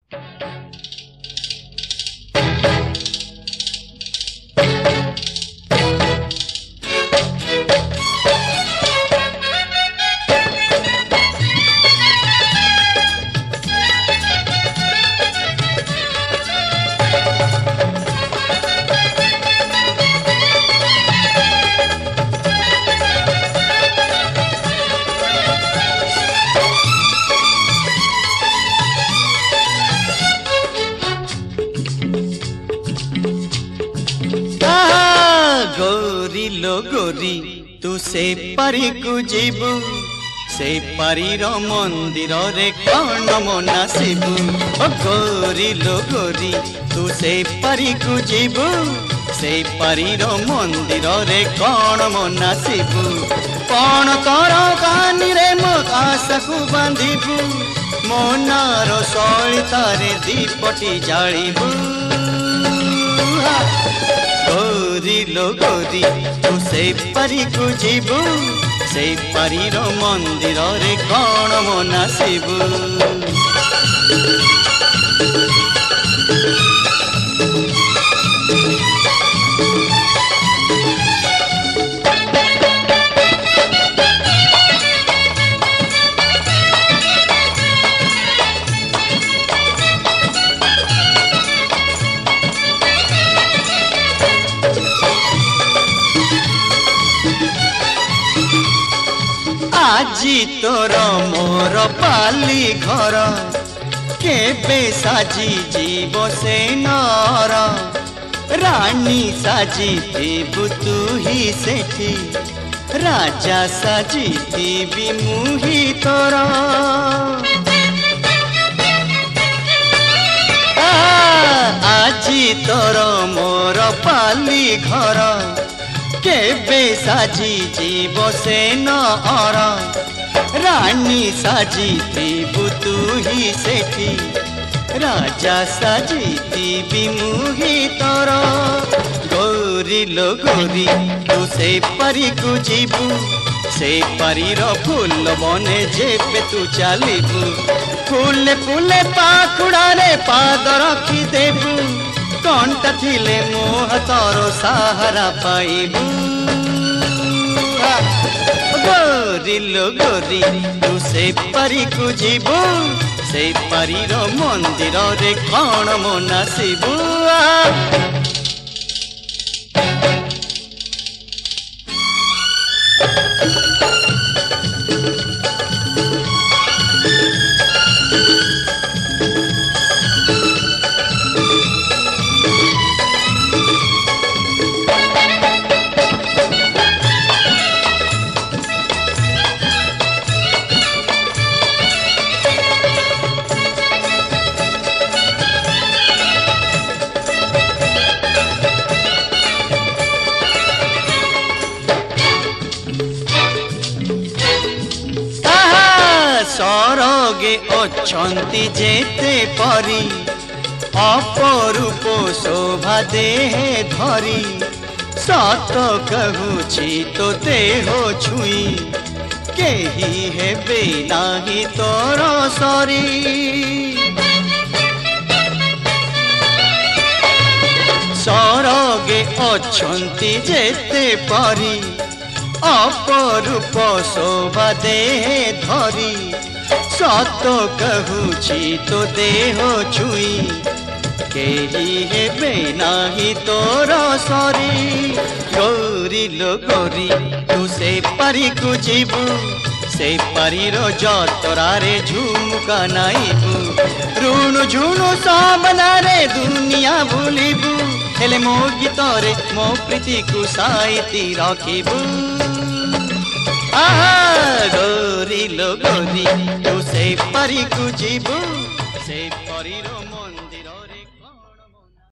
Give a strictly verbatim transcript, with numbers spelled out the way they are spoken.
गोरी लो गोरी तू से पारी को जीबू से पारी रो मंदिर रे कौन मना शिबू। गोरी लो गोरी तू से पारी को जीबू से पारी रो मंदिर रे कौन मना शिबू। कौन तोर कानी रे मो आशा को बांधिबू मनार सलितारे दीपटी जालिबू। गोरी लो गोरी तू से पारी को जीबू से पारी रो मंदिर रे कौन मना शिबू। आजी तोर मोर पाली घर केबे साजी जीव से नर रानी साजी थीबु तू ही सेठी राजा साजी थीबी मुही तोर। आजी तोर मोर पाली घर केबे साजी जीव से नर रानी साजी थीबु तू ही सेठी राजा साजी थीबी मुही तोर। गोरी लो गोरी तू से पारी को जीबू से पारी रो फूल बने जेबे तू चलिबू। फूले फूले पाखुड़ा रे पाद रखी देबू कंटा थिले मोह तोर सहारा पाइबू। गोरी लो गोरी तू से पारी को जीबू से पारी रो मंदिर रे कौन मना शिबू। सरगे अछंती जेते परी अपरूप शोभा देहे धरी सत कहूची तो देह छुई केही हेबे नाही तोर सरी। सरगे अछंती जेते परी अपरूप शोभा देहे धरी सत कहूची तो देह छुई केही हेबे नाही तोर सरी। गोरी लो गोरी तू से पारी को जीबू से पारी रो जतरा रे झुमका नाइबू। ऋणु झुणु सबना रे दुनिया भूलिबू हेले मो गीत रे मो प्रीति को साइती रखिबू। गोरी लो गोरी तू से पारी को जीबू से पारी रो